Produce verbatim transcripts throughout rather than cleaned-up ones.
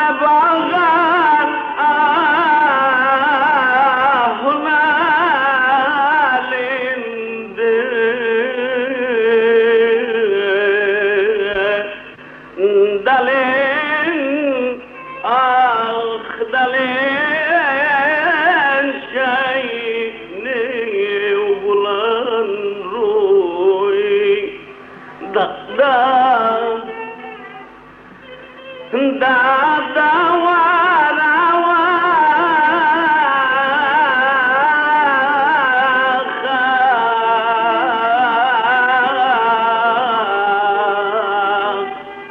باغر آهنا لنده دلین آخ دلین شاینه بلند روی دقدام دادا وارا وخاخ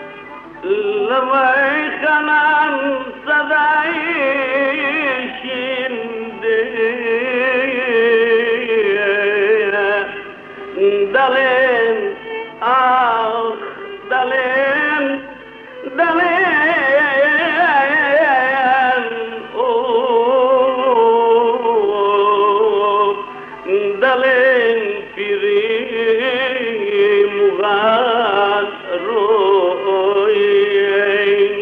لوي خنان صداي شندي دلين آخ دلين دلين دلين فيري مغاد روين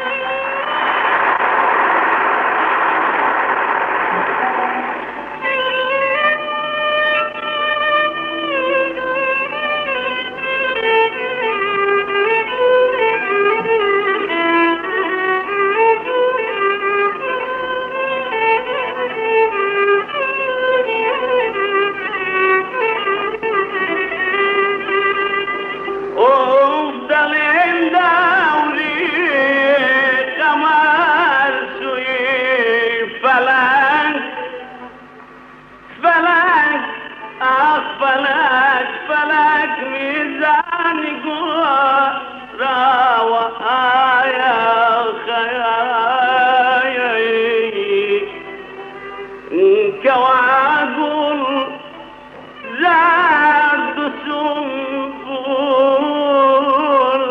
فلك فلك ميزان قرى وآيا خياي كواقل زاد سنبول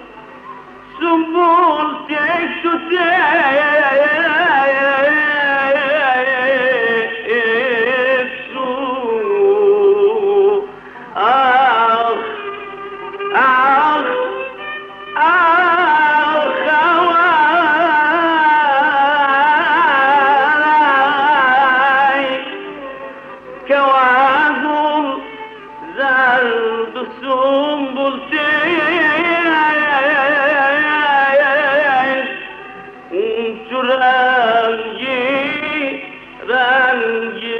سنبول تكتو كواغل زرد سنبلتين ترنجي رنجي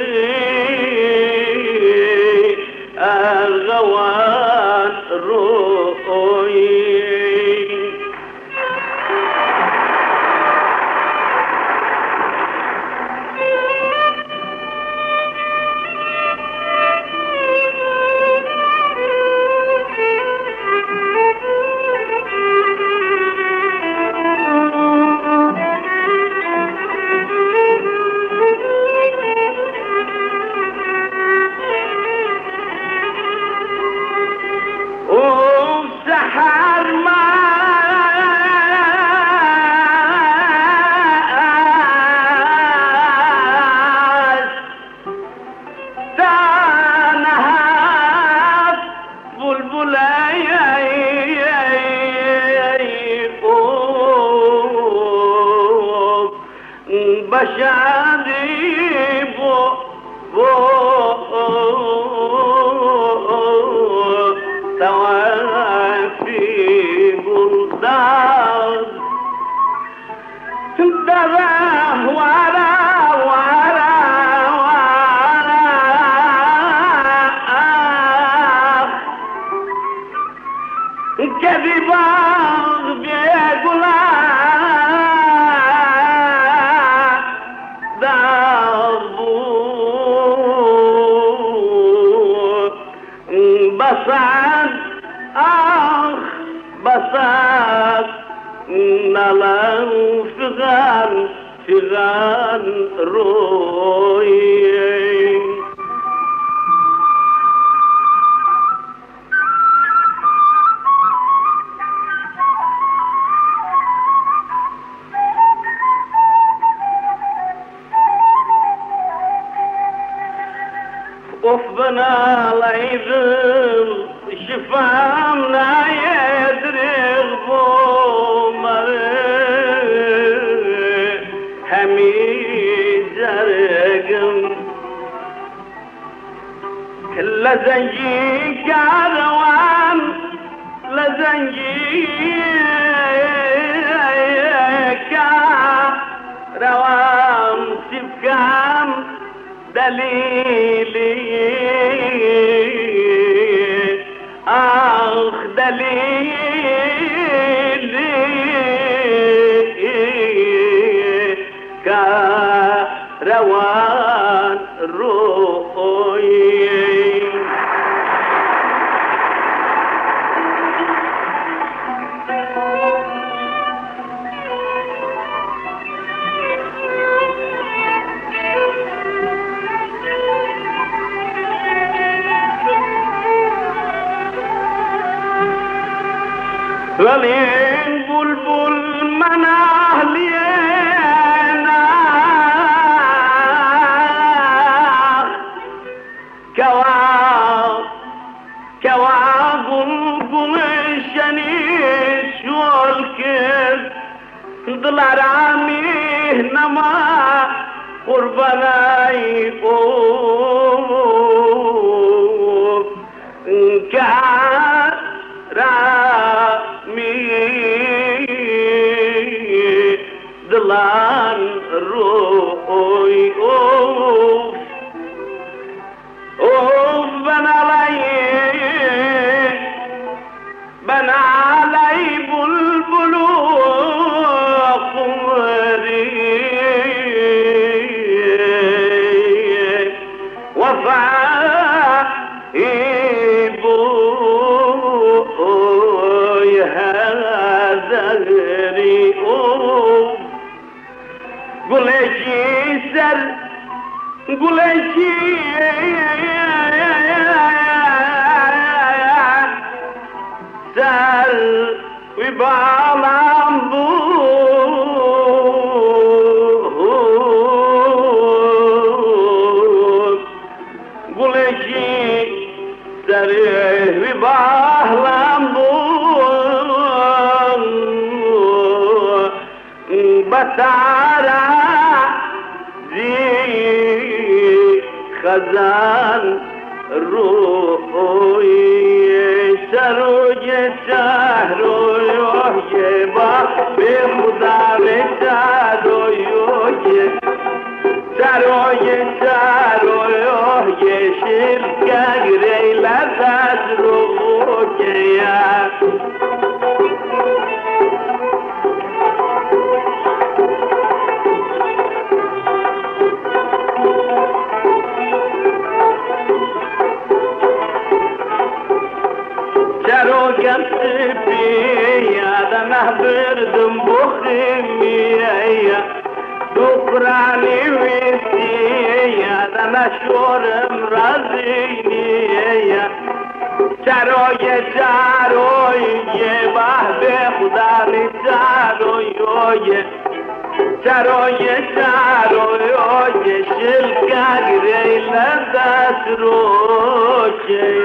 الغوان روي بشادي بو بو توافي بلدان دراه ورا ورا ورا كذبا بيقولا بسات آخ بسات نلان فغان فغان روي وفبنا العيدل شفامنا يدرغ بو مريض لزنجي كاروان لزنجي كاروان سبكام دليلي آخ دليلي كاروان روحي ولين بلبل مناهلينا كوا كوا بلبل شنيش والكل ضلارامي نما قرباناي قوف ضلان روحي اوف اوف بنا علي بنا علي بلبلو قمري وفايبو هذا قولي سر قولي سر وبالام بو قولي سر وبالام بو بتارا خزان روحي سروج سهرو يوجي با بخدا بسارو يوجي سروج سهرو يوجي شركة غري لذات روحي بردم بخيمية دقراني ويسية أنا شورم رزينية چروي چروي يبه بخداني چروي چروي چروي شلكا غري لدس روشي